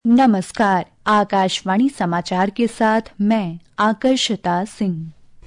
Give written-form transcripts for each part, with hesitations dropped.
नमस्कार, आकाशवाणी समाचार के साथ मैं आकर्षिता सिंह।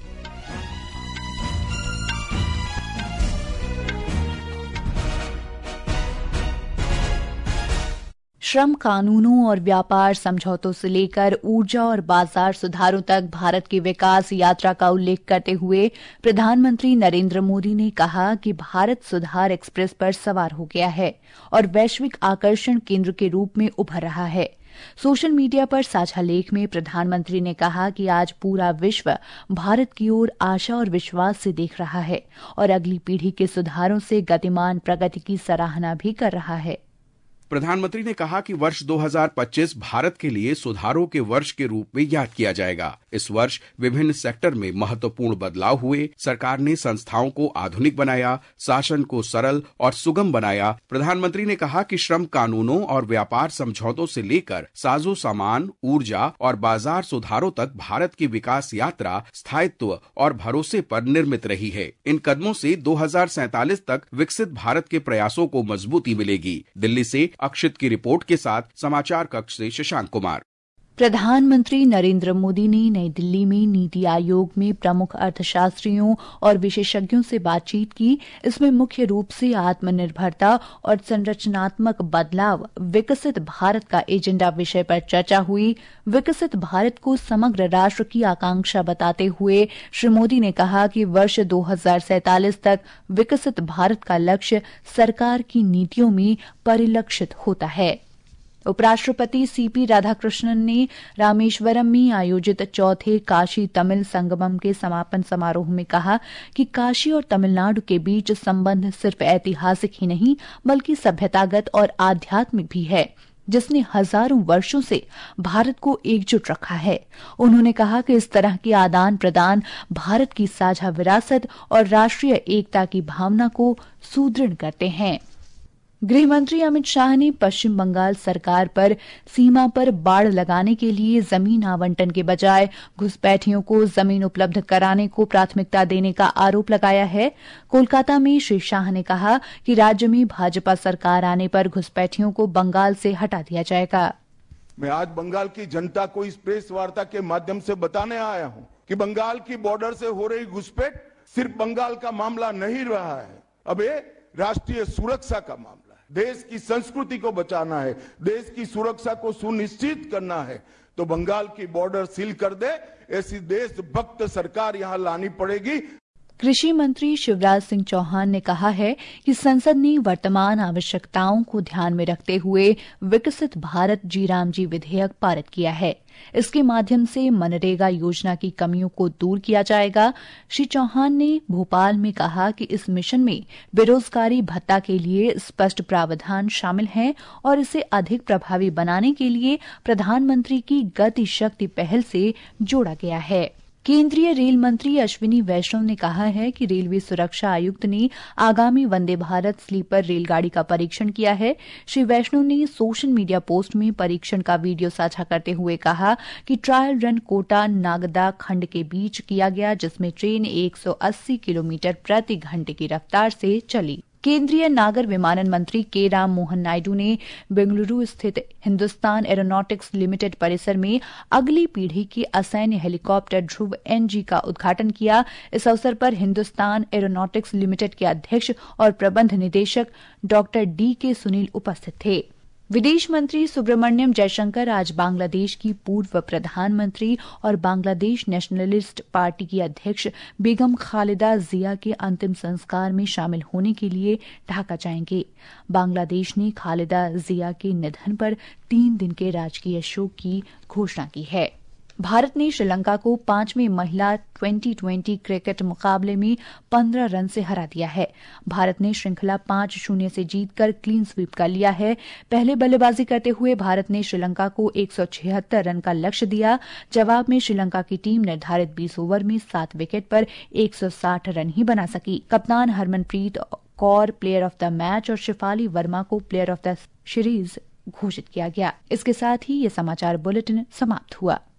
श्रम कानूनों और व्यापार समझौतों से लेकर ऊर्जा और बाजार सुधारों तक भारत की विकास यात्रा का उल्लेख करते हुए प्रधानमंत्री नरेंद्र मोदी ने कहा कि भारत सुधार एक्सप्रेस पर सवार हो गया है और वैश्विक आकर्षण केंद्र के रूप में उभर रहा है। सोशल मीडिया पर साझा लेख में प्रधानमंत्री ने कहा कि आज पूरा विश्व भारत की ओर आशा और विश्वास से देख रहा है और अगली पीढ़ी के सुधारों से गतिमान प्रगति की सराहना भी कर रहा है। प्रधानमंत्री ने कहा कि वर्ष 2025 भारत के लिए सुधारों के वर्ष के रूप में याद किया जाएगा। इस वर्ष विभिन्न सेक्टर में महत्वपूर्ण बदलाव हुए। सरकार ने संस्थाओं को आधुनिक बनाया, शासन को सरल और सुगम बनाया। प्रधानमंत्री ने कहा कि श्रम कानूनों और व्यापार समझौतों से लेकर साजो सामान, ऊर्जा और बाजार सुधारों तक भारत की विकास यात्रा स्थायित्व और भरोसे पर निर्मित रही है। इन कदमों से 2047 तक विकसित भारत के प्रयासों को मजबूती मिलेगी। दिल्ली से अक्षित की रिपोर्ट के साथ समाचार कक्ष से शशांक कुमार। प्रधानमंत्री नरेंद्र मोदी ने नई दिल्ली में नीति आयोग में प्रमुख अर्थशास्त्रियों और विशेषज्ञों से बातचीत की। इसमें मुख्य रूप से आत्मनिर्भरता और संरचनात्मक बदलाव, विकसित भारत का एजेंडा विषय पर चर्चा हुई। विकसित भारत को समग्र राष्ट्र की आकांक्षा बताते हुए श्री मोदी ने कहा कि वर्ष 2047 तक विकसित भारत का लक्ष्य सरकार की नीतियों में परिलक्षित होता है। उपराष्ट्रपति सीपी राधाकृष्णन ने रामेश्वरम में आयोजित चौथे काशी तमिल संगमम के समापन समारोह में कहा कि काशी और तमिलनाडु के बीच संबंध सिर्फ ऐतिहासिक ही नहीं बल्कि सभ्यतागत और आध्यात्मिक भी है, जिसने हजारों वर्षों से भारत को एकजुट रखा है। उन्होंने कहा कि इस तरह के आदान प्रदान भारत की साझा विरासत और राष्ट्रीय एकता की भावना को सुदृढ़ करते हैं। गृहमंत्री अमित शाह ने पश्चिम बंगाल सरकार पर सीमा पर बाड़ लगाने के लिए जमीन आवंटन के बजाय घुसपैठियों को जमीन उपलब्ध कराने को प्राथमिकता देने का आरोप लगाया है। कोलकाता में श्री शाह ने कहा कि राज्य में भाजपा सरकार आने पर घुसपैठियों को बंगाल से हटा दिया जाएगा। मैं आज बंगाल की जनता को इस प्रेस वार्ता के माध्यम से बताने आया हूं कि बंगाल की बॉर्डर से हो रही घुसपैठ सिर्फ बंगाल का मामला नहीं रहा है, अब ये राष्ट्रीय सुरक्षा का मामला। देश की संस्कृति को बचाना है, देश की सुरक्षा को सुनिश्चित करना है, तो बंगाल की बॉर्डर सील कर दे, ऐसी देशभक्त सरकार यहां लानी पड़ेगी। कृषि मंत्री शिवराज सिंह चौहान ने कहा है कि संसद ने वर्तमान आवश्यकताओं को ध्यान में रखते हुए विकसित भारत जी विधेयक पारित किया है। इसके माध्यम से मनरेगा योजना की कमियों को दूर किया जाएगा। श्री चौहान ने भोपाल में कहा कि इस मिशन में बेरोजगारी भत्ता के लिए स्पष्ट प्रावधान शामिल हैं और इसे अधिक प्रभावी बनाने के लिए प्रधानमंत्री की गति शक्ति पहल से जोड़ा गया है। केंद्रीय रेल मंत्री अश्विनी वैष्णव ने कहा है कि रेलवे सुरक्षा आयुक्त ने आगामी वंदे भारत स्लीपर रेलगाड़ी का परीक्षण किया है। श्री वैष्णव ने सोशल मीडिया पोस्ट में परीक्षण का वीडियो साझा करते हुए कहा कि ट्रायल रन कोटा नागदा खंड के बीच किया गया, जिसमें ट्रेन 180 किलोमीटर प्रति घंटे की रफ्तार से चली। केंद्रीय नागर विमानन मंत्री के राम मोहन नायडू ने बेंगलुरु स्थित हिंदुस्तान एरोनॉटिक्स लिमिटेड परिसर में अगली पीढ़ी के असैन्य हेलीकॉप्टर ध्रुव NG का उद्घाटन किया। इस अवसर पर हिंदुस्तान एरोनॉटिक्स लिमिटेड के अध्यक्ष और प्रबंध निदेशक डॉक्टर DK सुनील उपस्थित थे। विदेश मंत्री सुब्रमण्यम जयशंकर आज बांग्लादेश की पूर्व प्रधानमंत्री और बांग्लादेश नेशनलिस्ट पार्टी की अध्यक्ष बेगम खालिदा जिया के अंतिम संस्कार में शामिल होने के लिए ढाका जाएंगे। बांग्लादेश ने खालिदा जिया के निधन पर 3 दिन के राजकीय शोक की घोषणा की है। भारत ने श्रीलंका को 5वें महिला T20 क्रिकेट मुकाबले में 15 रन से हरा दिया है। भारत ने श्रृंखला 5-0 से जीतकर क्लीन स्वीप कर लिया है। पहले बल्लेबाजी करते हुए भारत ने श्रीलंका को 176 रन का लक्ष्य दिया। जवाब में श्रीलंका की टीम निर्धारित 20 ओवर में 7 विकेट पर 160 रन ही बना सकी। कप्तान Harmanpreet Kaur player of the match और शिफाली वर्मा को प्लेयर ऑफ द सीरीज घोषित किया गया। इसके साथ ही ये समाचार बुलेटिन समाप्त हुआ।